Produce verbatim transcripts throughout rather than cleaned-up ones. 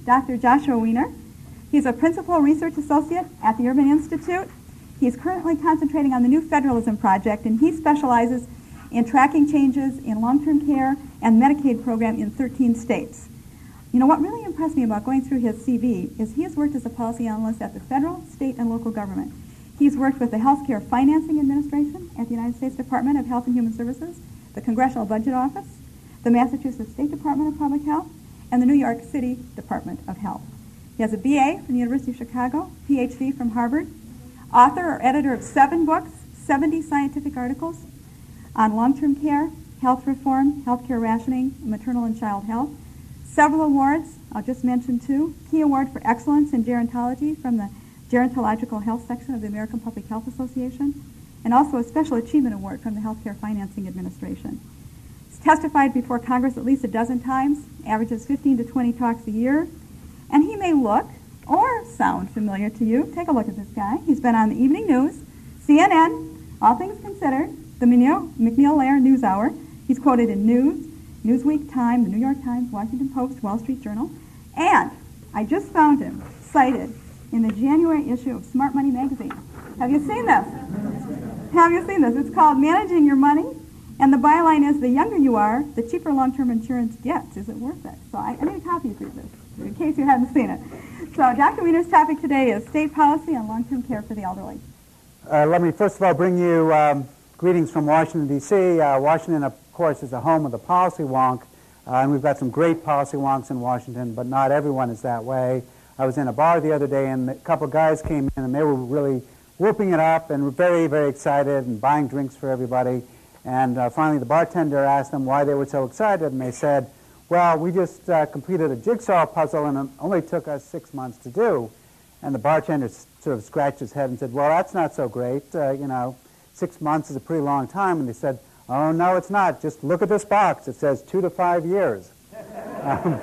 Doctor Joshua Wiener. He's a Principal Research Associate at the Urban Institute. He's currently concentrating on the New Federalism Project, and he specializes in tracking changes in long-term care and Medicaid program in thirteen states. You know, what really impressed me about going through his C V is he has worked as a policy analyst at the federal, state, and local government. He's worked with the Healthcare Financing Administration at the United States Department of Health and Human Services, the Congressional Budget Office, the Massachusetts State Department of Public Health, and the New York City Department of Health. He has a B A from the University of Chicago, P H D from Harvard, author or editor of seven books, seventy scientific articles on long-term care, health reform, healthcare rationing, maternal and child health, several awards. I'll just mention two. Key Award for Excellence in Gerontology from the Gerontological Health Section of the American Public Health Association, and also a Special Achievement Award from the Healthcare Financing Administration. He's testified before Congress at least a dozen times, averages fifteen to twenty talks a year, and he may look or sound familiar to you. Take a look at this guy. He's been on the Evening News, C N N, All Things Considered, the MacNeil-Lehrer NewsHour. He's quoted in News, Newsweek, Time, the New York Times, Washington Post, Wall Street Journal, and I just found him cited in the January issue of Smart Money magazine. Have you seen this? Have you seen this? It's called Managing Your Money, and the byline is, the younger you are, the cheaper long-term insurance gets. Is it worth it? So I, I need a copy of this, in case you haven't seen it. So Doctor Wiener's topic today is state policy on long-term care for the elderly. Uh, let me first of all bring you um, greetings from Washington, D C Uh, Washington, of course, is the home of the policy wonk, uh, and we've got some great policy wonks in Washington, but not everyone is that way. I was in a bar the other day, and a couple of guys came in, and they were really whooping it up and were very, very excited and buying drinks for everybody. And uh, finally, the bartender asked them why they were so excited, and they said, well, we just uh, completed a jigsaw puzzle, and it only took us six months to do. And the bartender sort of scratched his head and said, well, that's not so great. Uh, you know, six months is a pretty long time. And they said, oh, no, it's not. Just look at this box. It says two to five years. um,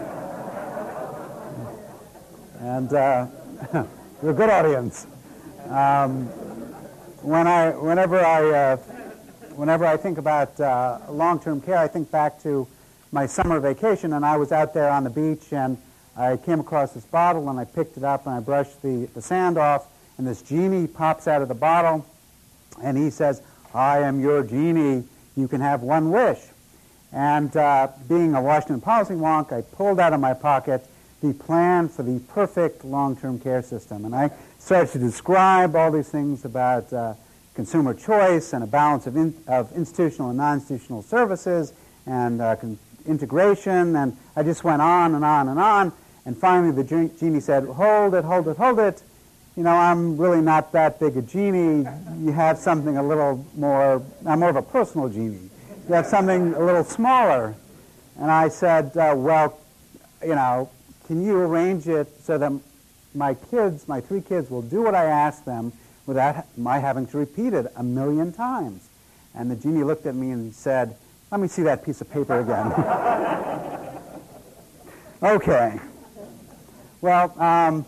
And uh, you're a good audience. Um, when I, whenever I, uh, whenever I think about uh, long-term care, I think back to my summer vacation, and I was out there on the beach, and I came across this bottle, and I picked it up, and I brushed the, the sand off, and this genie pops out of the bottle, and he says, I am your genie. You can have one wish. And uh, being a Washington policy wonk, I pulled out of my pocket the plan for the perfect long-term care system. And I started to describe all these things about uh, consumer choice and a balance of, in, of institutional and non-institutional services and uh, con- integration. And I just went on and on and on. And finally the ge- genie said, hold it, hold it, hold it. You know, I'm really not that big a genie. You have something a little more, I'm more of a personal genie. You have something a little smaller. And I said, uh, well, you know, can you arrange it so that my kids, my three kids, will do what I ask them without my having to repeat it a million times? And the genie looked at me and said, let me see that piece of paper again. Okay. Well, um,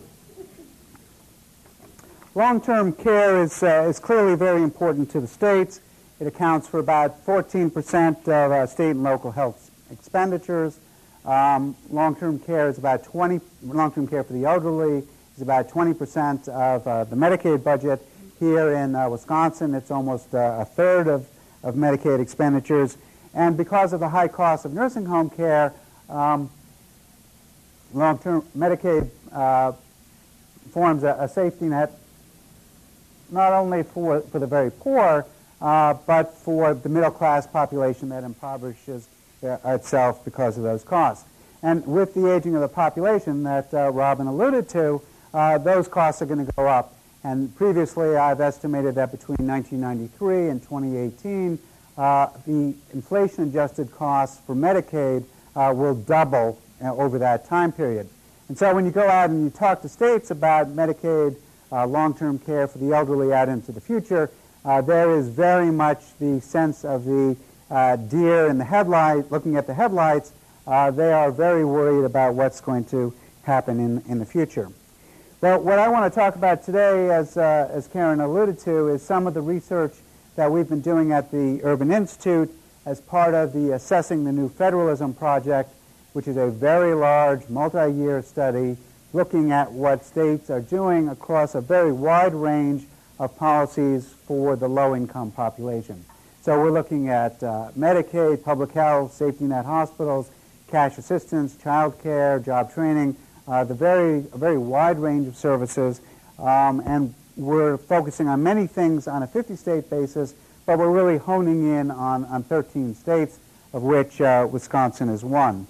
long-term care is, uh, is clearly very important to the states. It accounts for about fourteen percent of uh, state and local health expenditures. Um, long-term care is about twenty. Long-term care for the elderly is about twenty percent of uh, the Medicaid budget. Here in uh, Wisconsin, it's almost uh, a third of, of Medicaid expenditures. And because of the high cost of nursing home care, um, long-term Medicaid uh, forms a, a safety net not only for for the very poor, uh, but for the middle-class population that impoverishes itself because of those costs. And with the aging of the population that uh, Robin alluded to, uh, those costs are going to go up. And previously I've estimated that between nineteen ninety-three and twenty eighteen, uh, the inflation-adjusted costs for Medicaid uh, will double uh, over that time period. And so when you go out and you talk to states about Medicaid uh, long-term care for the elderly out into the future, uh, there is very much the sense of the Uh, deer in the headlight, looking at the headlights. Uh, they are very worried about what's going to happen in, in the future. Well, what I want to talk about today, as, uh, as Karen alluded to, is some of the research that we've been doing at the Urban Institute as part of the Assessing the New Federalism project. which is a very large multi-year study looking at what states are doing across a very wide range of policies for the low-income population. So we're looking at uh, Medicaid, public health, safety net hospitals, cash assistance, child care, job training, uh, the very, a very wide range of services. Um, and we're focusing on many things on a fifty-state basis, but we're really honing in on, on thirteen states, of which uh, Wisconsin is one.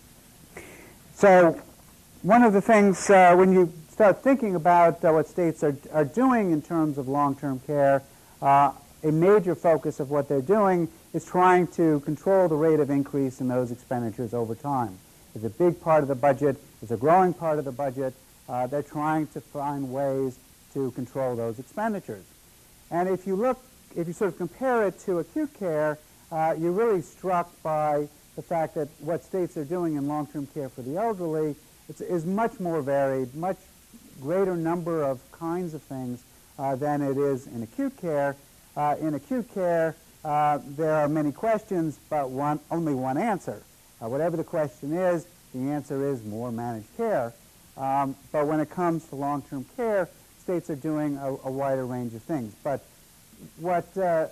So one of the things, uh, when you start thinking about uh, what states are, are doing in terms of long-term care, uh, a major focus of what they're doing is trying to control the rate of increase in those expenditures over time. It's a big part of the budget. It's a growing part of the budget. Uh, they're trying to find ways to control those expenditures. And if you look, if you sort of compare it to acute care, uh, you're really struck by the fact that what states are doing in long-term care for the elderly is, is much more varied, much greater number of kinds of things uh, than it is in acute care. Uh, in acute care, uh, there are many questions, but one, only one answer. Uh, whatever the question is, the answer is more managed care. Um, but when it comes to long-term care, states are doing a, a wider range of things. But what uh,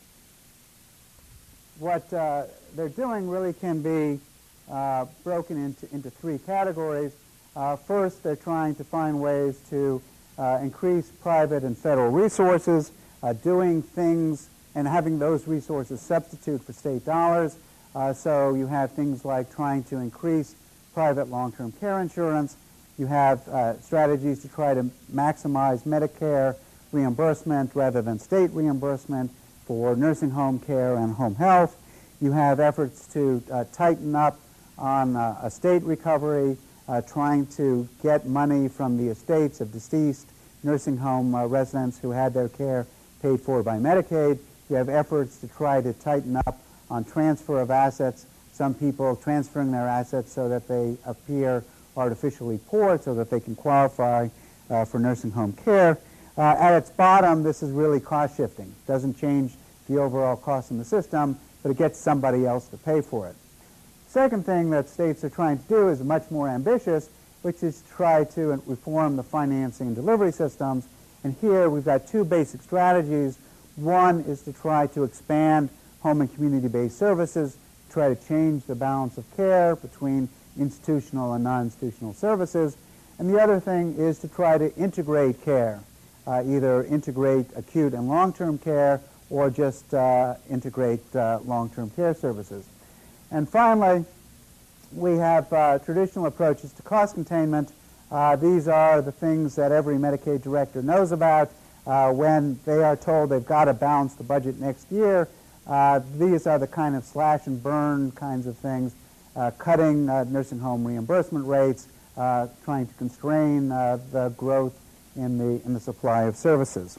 what uh, they're doing really can be uh, broken into, into three categories. Uh, first, they're trying to find ways to uh, increase private and federal resources, uh, doing things and having those resources substitute for state dollars. Uh, so you have things like trying to increase private long-term care insurance. You have uh, strategies to try to maximize Medicare reimbursement rather than state reimbursement for nursing home care and home health. You have efforts to uh, tighten up on uh, a state recovery, uh, trying to get money from the estates of deceased nursing home uh, residents who had their care paid for by Medicaid. You have efforts to try to tighten up on transfer of assets, some people transferring their assets so that they appear artificially poor so that they can qualify uh, for nursing home care. Uh, at its bottom, this is really cost shifting. It doesn't change the overall cost in the system, but it gets somebody else to pay for it. Second thing that states are trying to do is much more ambitious, which is to try to reform the financing and delivery systems. And here we've got two basic strategies. One is to try to expand home and community-based services, try to change the balance of care between institutional and non-institutional services. And the other thing is to try to integrate care, uh, either integrate acute and long-term care or just uh, integrate uh, long-term care services. And finally, we have uh, traditional approaches to cost containment. Uh, these are the things that every Medicaid director knows about. Uh, when they are told they've got to balance the budget next year, uh, these are the kind of slash and burn kinds of things, uh, cutting uh, nursing home reimbursement rates, uh, trying to constrain uh, the growth in the, in the supply of services.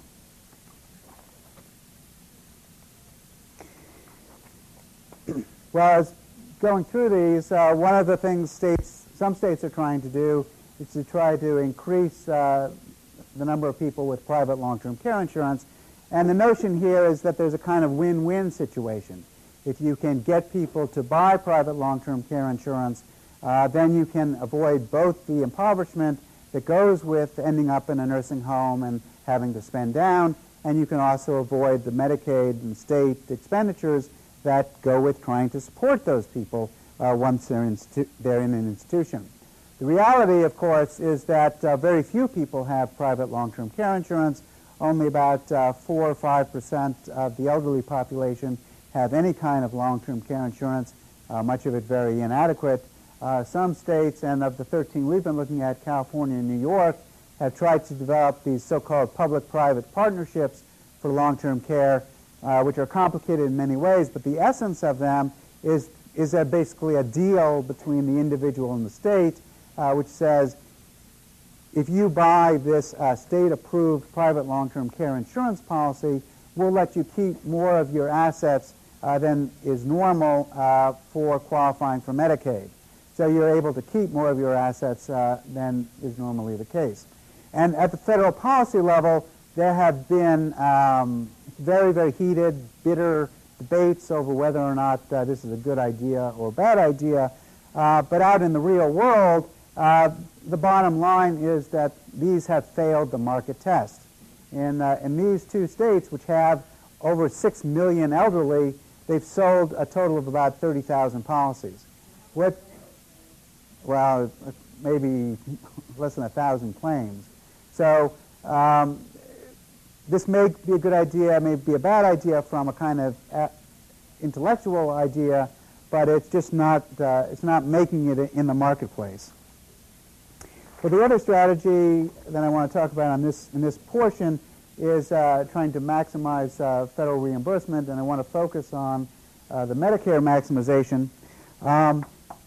Well, as going through these, uh, one of the things states, some states are trying to do is to try to increase uh, the number of people with private long-term care insurance. And the notion here is that there's a kind of win-win situation. If you can get people to buy private long-term care insurance, uh, then you can avoid both the impoverishment that goes with ending up in a nursing home and having to spend down, and you can also avoid the Medicaid and state expenditures that go with trying to support those people uh, once they're, insti- they're in an institution. The reality, of course, is that uh, very few people have private long-term care insurance. Only about uh, four or five percent of the elderly population have any kind of long-term care insurance, uh, much of it very inadequate. Uh, some states, and of the thirteen we've been looking at, California and New York, have tried to develop these so-called public-private partnerships for long-term care, uh, which are complicated in many ways, but the essence of them is, is a basically a deal between the individual and the state, uh, which says, if you buy this uh, state-approved private long-term care insurance policy, we'll let you keep more of your assets uh, than is normal uh, for qualifying for Medicaid. So you're able to keep more of your assets uh, than is normally the case. And at the federal policy level, there have been um, very, very heated, bitter debates over whether or not uh, this is a good idea or a bad idea. Uh, but out in the real world, uh, the bottom line is that these have failed the market test. In, uh, in these two states, which have over six million elderly, they've sold a total of about thirty thousand policies. What, well, maybe less than one thousand claims. So um, this may be a good idea, may be a bad idea from a kind of uh, intellectual idea, but it's just not, uh, it's not making it in the marketplace. But the other strategy that I want to talk about on this, in this portion is uh, trying to maximize uh, federal reimbursement, and I want to focus on uh, the Medicare maximization. Um,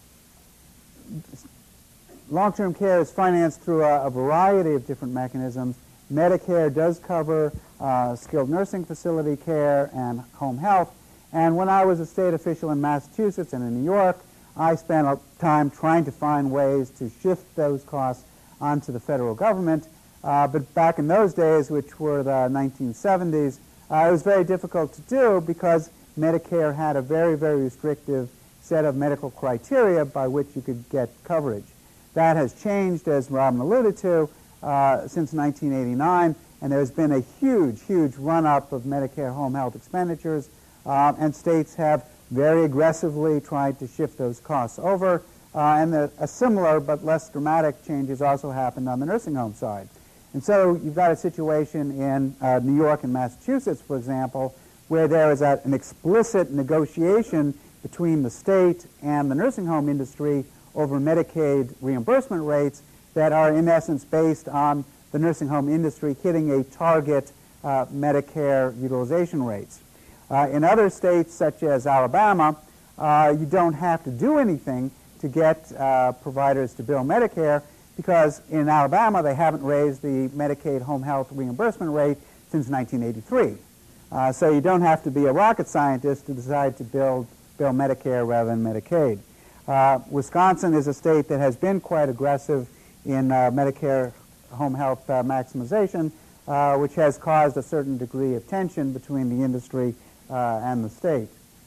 long-term care is financed through a, a variety of different mechanisms. Medicare does cover uh, skilled nursing facility care and home health, and when I was a state official in Massachusetts and in New York, I spent a time trying to find ways to shift those costs onto the federal government. Uh, but back in those days, which were the nineteen seventies, uh, it was very difficult to do because Medicare had a very, very restrictive set of medical criteria by which you could get coverage. That has changed, as Robin alluded to, uh, since nineteen eighty-nine, and there's been a huge, huge run-up of Medicare home health expenditures, uh, and states have very aggressively tried to shift those costs over, uh, and the, a similar but less dramatic changes also happened on the nursing home side. And so you've got a situation in uh, New York and Massachusetts, for example, where there is a, an explicit negotiation between the state and the nursing home industry over Medicaid reimbursement rates that are in essence based on the nursing home industry hitting a target uh, Medicare utilization rates. Uh, in other states, such as Alabama, uh, you don't have to do anything to get uh, providers to bill Medicare, because in Alabama they haven't raised the Medicaid home health reimbursement rate since nineteen eighty-three. Uh, so you don't have to be a rocket scientist to decide to bill, bill Medicare rather than Medicaid. Uh, Wisconsin is a state that has been quite aggressive in uh, Medicare home health uh, maximization, uh, which has caused a certain degree of tension between the industry uh, and the state.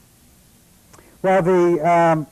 Well, the, um,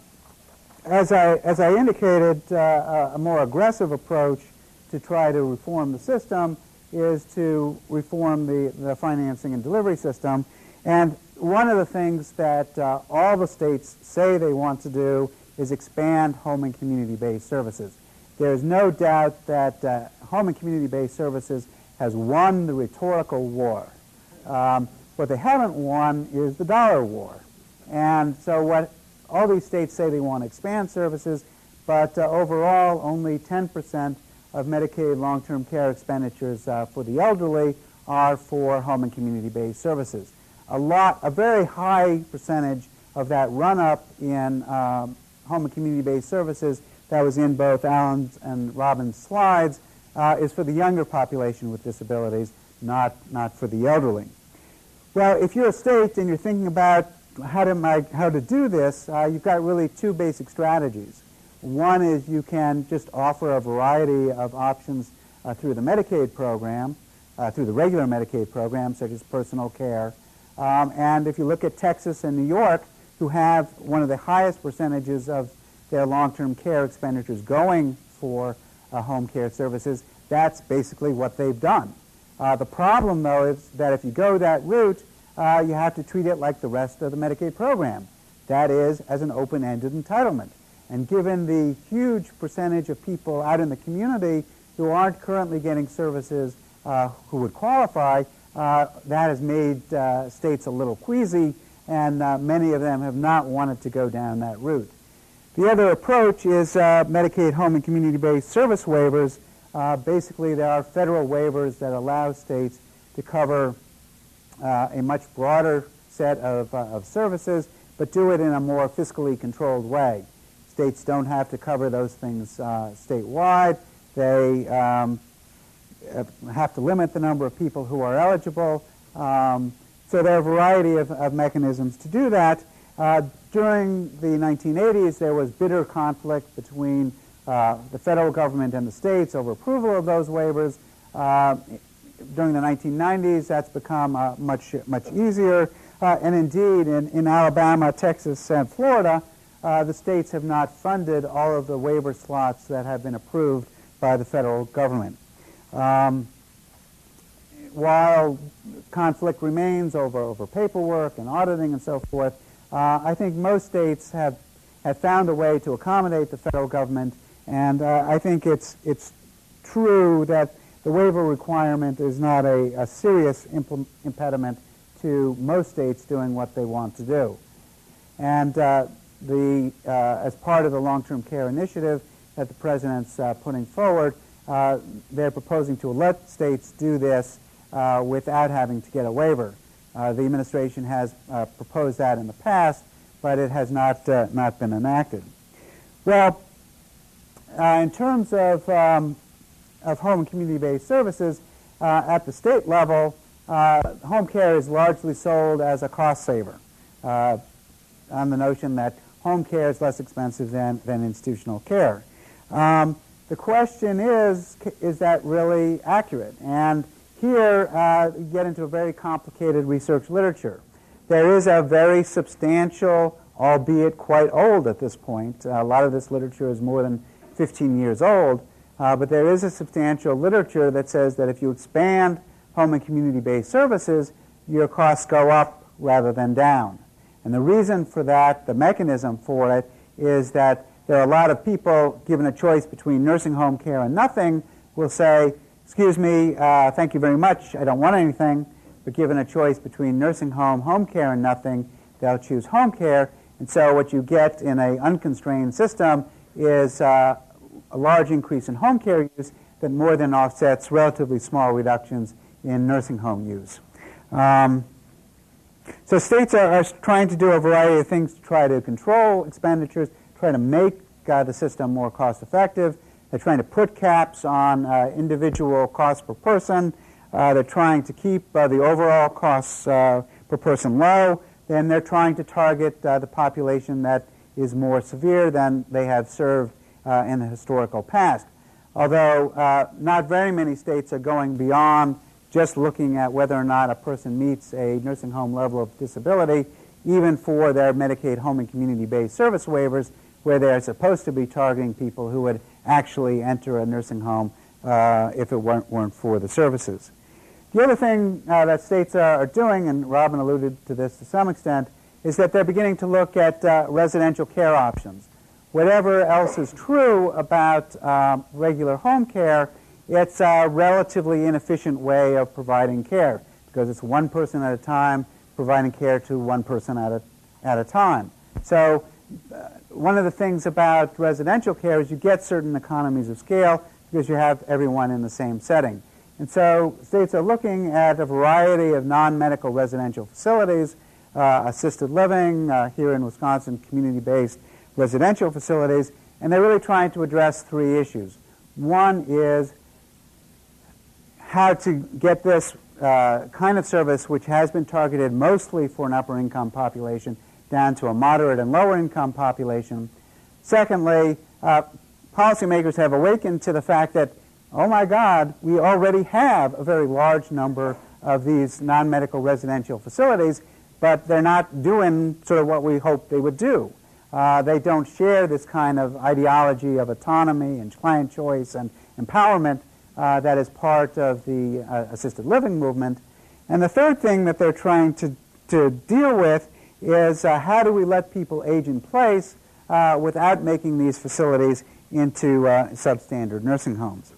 as, I, as I indicated, uh, a more aggressive approach to try to reform the system is to reform the, the financing and delivery system. And one of the things that uh, all the states say they want to do is expand home and community-based services. There's no doubt that uh, home and community-based services has won the rhetorical war. Um, what they haven't won is the dollar war. And so what all these states say they want to expand services, but uh, overall only ten percent of Medicaid long-term care expenditures uh, for the elderly are for home and community-based services. A lot, a very high percentage of that run-up in um, home and community-based services that was in both Alan's and Robin's slides uh, is for the younger population with disabilities, not, not for the elderly. Well, if you're a state and you're thinking about how to, how to do this, uh, you've got really two basic strategies. One is you can just offer a variety of options uh, through the Medicaid program, uh, through the regular Medicaid program, such as personal care. Um, and if you look at Texas and New York, who have one of the highest percentages of their long-term care expenditures going for uh, home care services, that's basically what they've done. Uh, the problem, though, is that if you go that route, uh, you have to treat it like the rest of the Medicaid program. That is, as an open-ended entitlement. And given the huge percentage of people out in the community who aren't currently getting services uh, who would qualify, uh, that has made uh, states a little queasy, and uh, many of them have not wanted to go down that route. The other approach is uh, Medicaid home and community-based service waivers. Uh, basically, there are federal waivers that allow states to cover uh, a much broader set of, uh, of services, but do it in a more fiscally controlled way. States don't have to cover those things uh, statewide. They um, have to limit the number of people who are eligible. Um, so there are a variety of, of mechanisms to do that. Uh, during the nineteen eighties, there was bitter conflict between uh, the federal government and the states over approval of those waivers. Uh, during the nineteen nineties, that's become uh, much, much easier. Uh, and indeed, in, in Alabama, Texas, and Florida, uh, the states have not funded all of the waiver slots that have been approved by the federal government. Um, while conflict remains over, over paperwork and auditing and so forth, uh, I think most states have, have found a way to accommodate the federal government, and uh, I think it's, it's true that the waiver requirement is not a, a serious impl- impediment to most states doing what they want to do. And uh, the, uh, as part of the long-term care initiative that the President's uh, putting forward, uh, they're proposing to let states do this uh, without having to get a waiver. Uh, the administration has uh, proposed that in the past, but it has not, uh, not been enacted. Well, uh, in terms of, um, of home and community-based services, uh, at the state level, uh, home care is largely sold as a cost saver, uh, on the notion that home care is less expensive than, than institutional care. Um, the question is, is that really accurate? And here uh, you get into a very complicated research literature. There is a very substantial, albeit quite old at this point, uh, a lot of this literature is more than fifteen years old, uh, but there is a substantial literature that says that if you expand home and community-based services, your costs go up rather than down. And the reason for that, the mechanism for it, is that there are a lot of people, given a choice between nursing home care and nothing, will say, excuse me, uh, thank you very much, I don't want anything. But given a choice between nursing home, home care, and nothing, they'll choose home care. And so what you get in an unconstrained system is uh, a large increase in home care use that more than offsets relatively small reductions in nursing home use. Um, so states are, are trying to do a variety of things to try to control expenditures, try to make uh, the system more cost effective. They're trying to put caps on uh, individual costs per person. Uh, they're trying to keep uh, the overall costs uh, per person low. Then they're trying to target uh, the population that is more severe than they have served uh, in the historical past. Although uh, not very many states are going beyond just looking at whether or not a person meets a nursing home level of disability, even for their Medicaid home and community-based service waivers, where they're supposed to be targeting people who would actually enter a nursing home uh, if it weren't, weren't for the services. The other thing uh, that states are, are doing, and Robin alluded to this to some extent, is that they're beginning to look at uh, residential care options. Whatever else is true about um, regular home care, it's a relatively inefficient way of providing care because it's one person at a time providing care to one person at a, at a time. So uh, one of the things about residential care is you get certain economies of scale because you have everyone in the same setting. And so states are looking at a variety of non-medical residential facilities, uh, assisted living, uh, here in Wisconsin, community-based residential facilities, and they're really trying to address three issues. One is how to get this uh, kind of service, which has been targeted mostly for an upper-income population, down to a moderate and lower-income population. Secondly, uh, policymakers have awakened to the fact that, oh my God, we already have a very large number of these non-medical residential facilities, but they're not doing sort of what we hoped they would do. Uh, they don't share this kind of ideology of autonomy and client choice and empowerment uh, that is part of the uh, assisted living movement. And the third thing that they're trying to, to deal with is uh, how do we let people age in place uh, without making these facilities into uh, substandard nursing homes.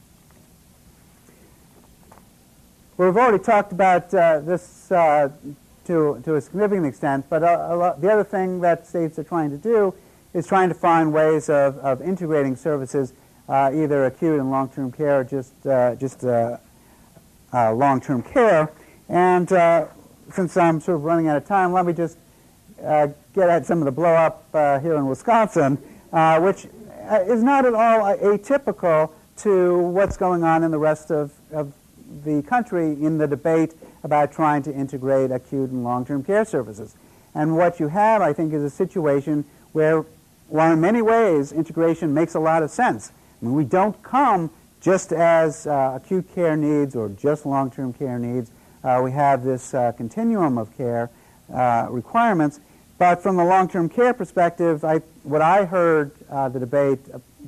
We've already talked about uh, this uh, to, to a significant extent, but a, a lot, the other thing that states are trying to do is trying to find ways of, of integrating services, uh, either acute and long-term care, or just, uh, just uh, uh, long-term care. And uh, since I'm sort of running out of time, let me just uh, get at some of the blow-up uh, here in Wisconsin, uh, which is not at all atypical to what's going on in the rest of, of the country in the debate about trying to integrate acute and long-term care services. And what you have, I think, is a situation where, while in many ways integration makes a lot of sense, I mean, we don't come just as uh, acute care needs or just long-term care needs. Uh, we have this uh, continuum of care uh, requirements. But from the long-term care perspective, I, what I heard uh, the debate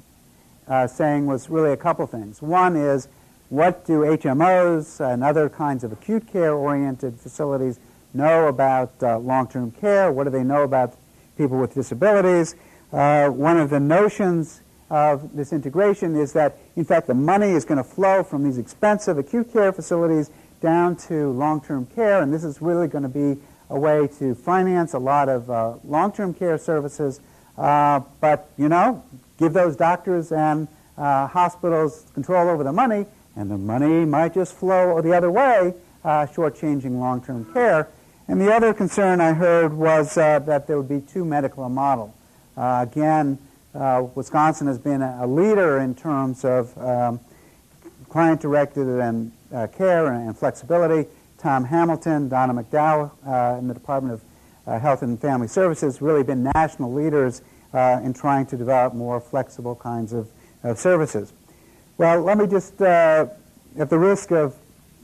uh, saying was really a couple things. One is, what do H M Os and other kinds of acute care-oriented facilities know about uh, long-term care? What do they know about people with disabilities? Uh, one of the notions of this integration is that, in fact, the money is going to flow from these expensive acute care facilities down to long-term care, and this is really going to be a way to finance a lot of uh, long-term care services. Uh, but, you know, give those doctors and uh, hospitals control over the money, and the money might just flow the other way, uh, shortchanging long-term care. And the other concern I heard was uh, that there would be too medical a model. Uh, again, uh, Wisconsin has been a, a leader in terms of um, client-directed and uh, care and, and flexibility. Tom Hamilton, Donna McDowell uh, in the Department of uh, Health and Family Services really been national leaders uh, in trying to develop more flexible kinds of, of services. Well, let me just, uh, at the risk of,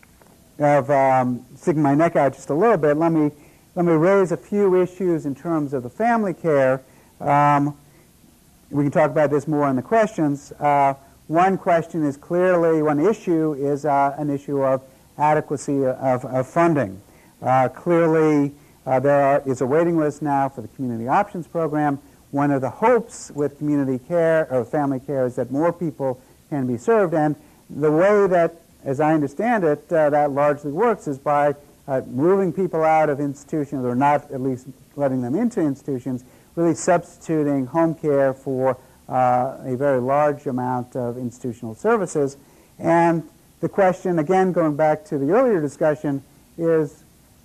of um, sticking my neck out just a little bit, let me, let me raise a few issues in terms of the family care. Um, we can talk about this more in the questions. Uh, one question is clearly, one issue is uh, an issue of adequacy of, of funding. Uh, clearly, uh, there are, is a waiting list now for the Community Options Program. One of the hopes with community care or family care is that more people can be served, and the way that, as I understand it, uh, that largely works is by uh, moving people out of institutions, or not at least letting them into institutions, really substituting home care for uh, a very large amount of institutional services. And the question, again, going back to the earlier discussion, is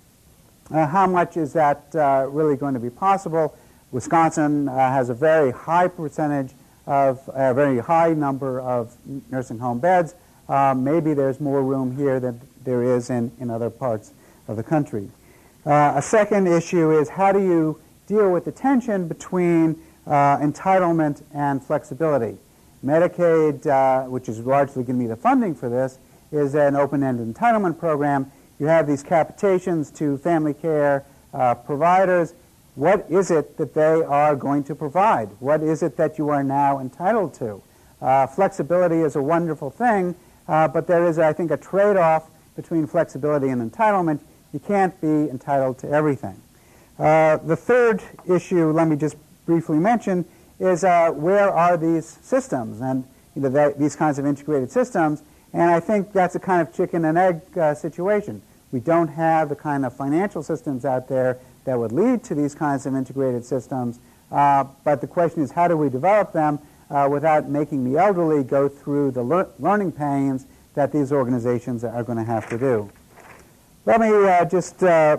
uh, how much is that uh, really going to be possible? Wisconsin uh, has a very high percentage of a very high number of nursing home beds. Uh, maybe there's more room here than there is in, in other parts of the country. Uh, a second issue is, how do you deal with the tension between uh, entitlement and flexibility? Medicaid, uh, which is largely going to be the funding for this, is an open-ended entitlement program. You have these capitations to family care uh, providers. What is it that they are going to provide? What is it that you are now entitled to? Uh, flexibility is a wonderful thing, uh, but there is, I think, a trade-off between flexibility and entitlement. You can't be entitled to everything. Uh, the third issue, let me just briefly mention, is uh, where are these systems and you know, that, these kinds of integrated systems? And I think that's a kind of chicken and egg uh, situation. We don't have the kind of financial systems out there that would lead to these kinds of integrated systems. Uh, but the question is, how do we develop them uh, without making the elderly go through the lear learning pains that these organizations are going to have to do? Let me uh, just uh,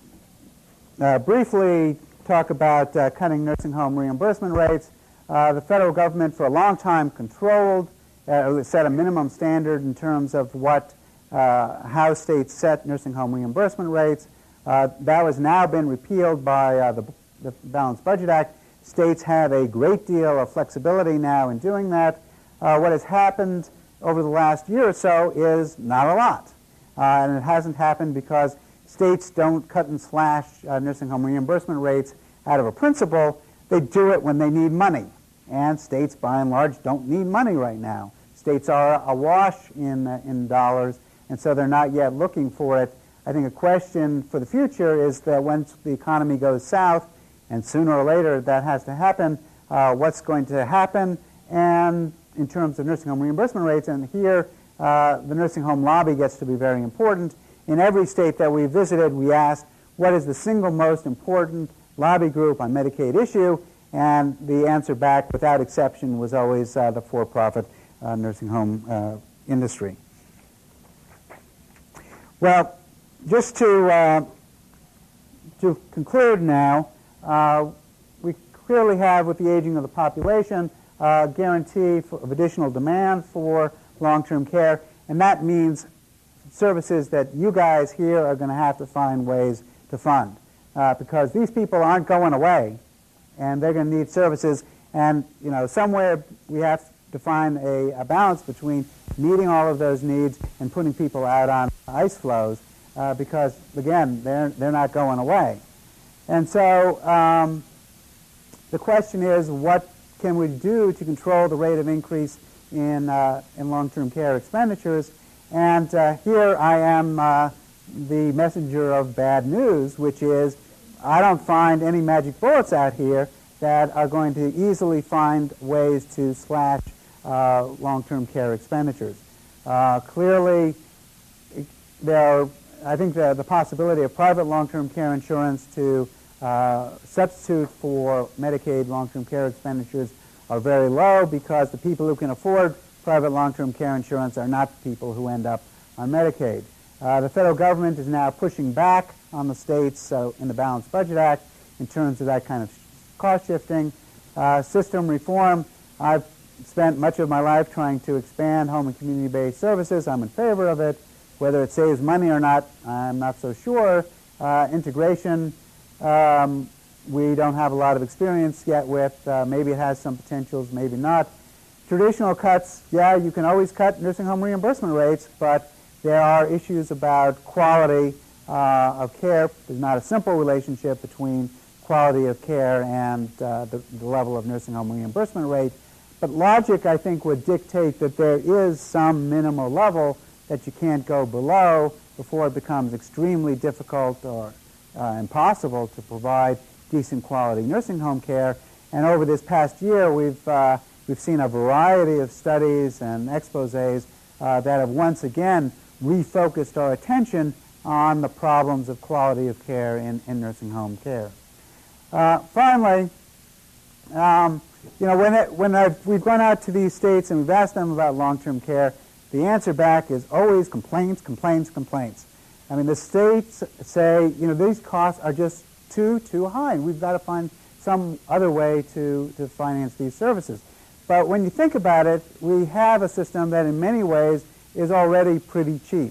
uh, briefly talk about uh, cutting nursing home reimbursement rates. Uh, the federal government for a long time controlled, uh, set a minimum standard in terms of what, uh, how states set nursing home reimbursement rates. Uh, that has now been repealed by uh, the, the Balanced Budget Act. States have a great deal of flexibility now in doing that. Uh, what has happened over the last year or so is not a lot. Uh, and it hasn't happened because states don't cut and slash uh, nursing home reimbursement rates out of a principle. They do it when they need money. And states, by and large, don't need money right now. States are awash in, uh, in dollars, and so they're not yet looking for it. I think a question for the future is that once the economy goes south, and sooner or later that has to happen, uh, what's going to happen? And in terms of nursing home reimbursement rates, and here uh, the nursing home lobby gets to be very important. In every state that we visited, we asked, what is the single most important lobby group on Medicaid issue? And the answer back, without exception, was always uh, the for-profit uh, nursing home uh, industry. Well, just to, uh, to conclude now, uh, we clearly have, with the aging of the population, a uh, guarantee for, of additional demand for long-term care, and that means services that you guys here are going to have to find ways to fund, uh, because these people aren't going away, and they're going to need services, and you know, somewhere we have to find a, a balance between meeting all of those needs and putting people out on ice floes, uh, because again, they're, they're not going away. And so um, the question is, what can we do to control the rate of increase in, uh, in long-term care expenditures? And uh, here I am uh, the messenger of bad news, which is I don't find any magic bullets out here that are going to easily find ways to slash uh, long-term care expenditures. Uh, clearly, there are, I think the, the possibility of private long-term care insurance to uh, substitute for Medicaid long-term care expenditures are very low because the people who can afford private long-term care insurance are not the people who end up on Medicaid. Uh, the federal government is now pushing back on the states uh, in the Balanced Budget Act in terms of that kind of cost shifting. Uh, system reform, I've spent much of my life trying to expand home and community-based services. I'm in favor of it. Whether it saves money or not, I'm not so sure. Uh, integration, um, we don't have a lot of experience yet with. Uh, maybe it has some potentials, maybe not. Traditional cuts, yeah, you can always cut nursing home reimbursement rates, but there are issues about quality uh, of care. There's not a simple relationship between quality of care and uh, the, the level of nursing home reimbursement rate. But logic, I think, would dictate that there is some minimal level that you can't go below before it becomes extremely difficult or uh, impossible to provide decent quality nursing home care. And over this past year, we've, uh, we've seen a variety of studies and exposés uh, that have once again refocused our attention on the problems of quality of care in, in nursing home care. Uh, finally, um, you know, when, it, when I've, we've gone out to these states and we've asked them about long-term care, the answer back is always complaints, complaints, complaints. I mean, the states say, you know, these costs are just too, too high, and we've got to find some other way to, to finance these services. But when you think about it, we have a system that in many ways is already pretty cheap.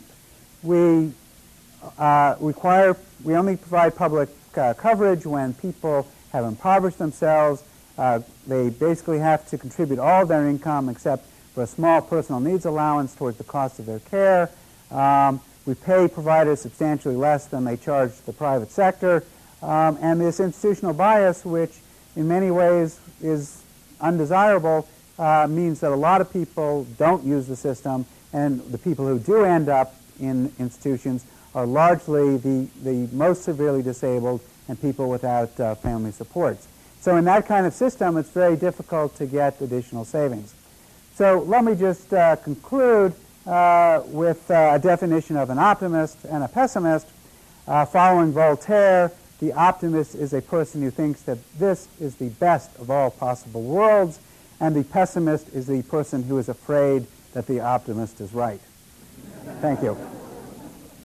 We uh, require, we only provide public uh, coverage when people have impoverished themselves. Uh, they basically have to contribute all their income except for a small personal needs allowance towards the cost of their care. Um, we pay providers substantially less than they charge the private sector. Um, and this institutional bias, which in many ways is undesirable, uh, means that a lot of people don't use the system, and the people who do end up in institutions are largely the, the most severely disabled and people without uh, family supports. So in that kind of system, it's very difficult to get additional savings. So let me just uh, conclude uh, with uh, a definition of an optimist and a pessimist. Uh, following Voltaire, the optimist is a person who thinks that this is the best of all possible worlds, and the pessimist is the person who is afraid that the optimist is right. Thank you.